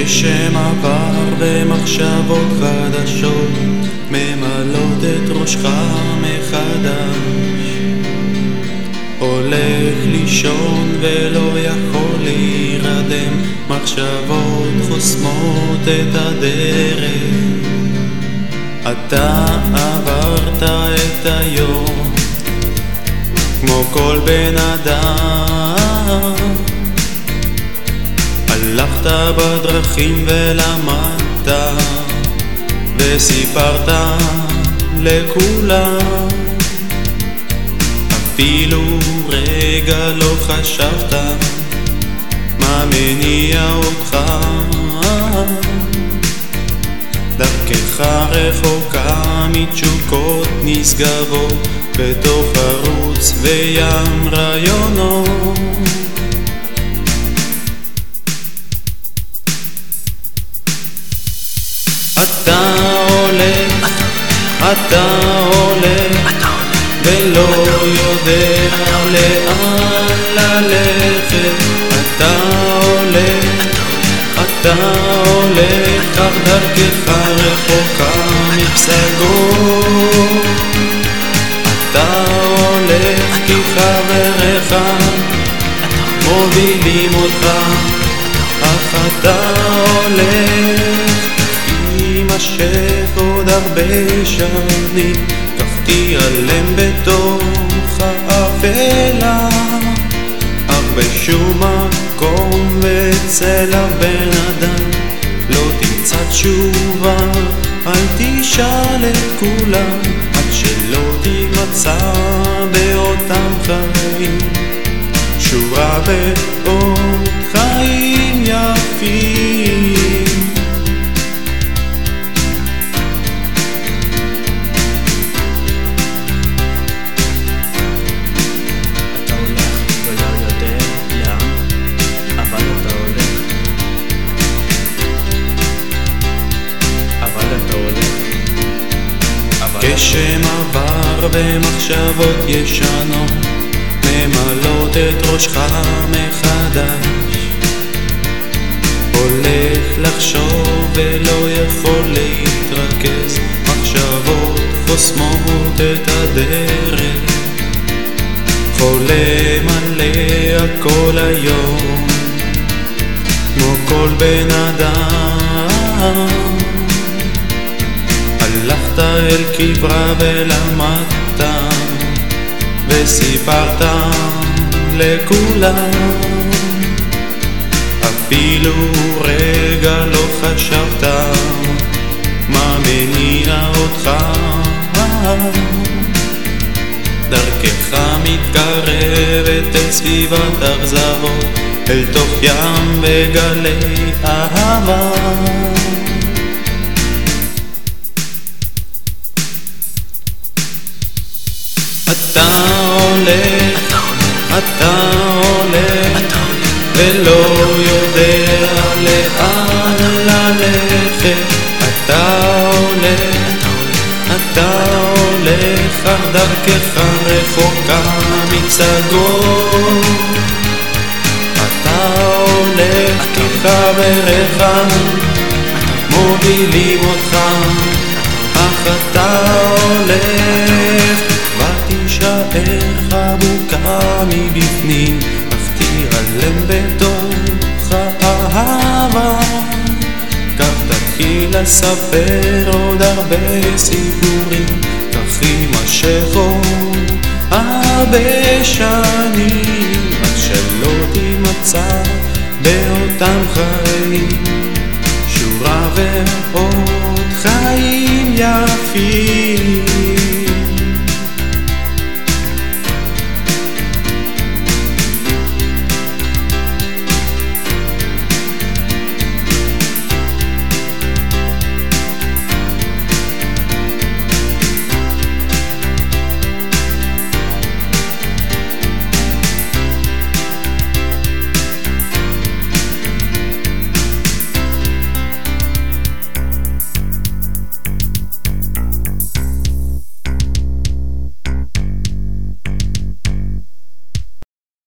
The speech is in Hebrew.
גשם עבר ומחשבות חדשות ממלאות את ראשך מחדש. הולך לישון ולא יכול להירדם, מחשבות חוסמות את הדרך. אתה עברת את היום כמו כל בן אדם, הלכת בדרכים ולמדת וסיפרת לכולם. אפילו רגע לא חשבת מה מניע אותך, דרכך רחוקה מתשוקות נשגבות בתוך ערוץ וים רעיונות. אתה הולך ולא יודע לאן ללכת. אתה הולך אך דרכך רחוקה מפסגות. אתה הולך כי חבריך מובילים אותך, אך אתה הולך יימשך עוד הרבה שנים, כך תיעלם בתוך האפלה. אך בשום מקום ואצל הבן אדם לא תמצא תשובה, אל תשאל את כולם עד שלא תימצא באותם חיים שורה בעוד חיים יפים. גשם עבר ומחשבות ישנות ממלאות את ראשך מחדש. הולך לחשוב ולא יכול להתרכז, מחשבות חוסמות את הדרך. חולם עליה כל היום כמו כל בן אדם, הלכת אל קברה ולמדת וסיפרת לכולם. אפילו רגע לא חשבת מה מניע אותך, דרכך מתקרבת אל סביבת אכזבות, אל תוך ים וגלי אהבה. אתה הולך ולא יודע לאן ללכת. אתה הולך אך דרכך רחוקה מפסגות. אתה הולך כי חבריך מובילים אותך, אך אתה הולך ותישאר חבוקה מבפנים, אך תיעלם בתוך האהבה. כך תתחיל לספר עוד הרבה סיפורים, כך יימשך עוד הרבה שנים, עד שלא תימצא באותם חיים שורה ועוד חיים יפים.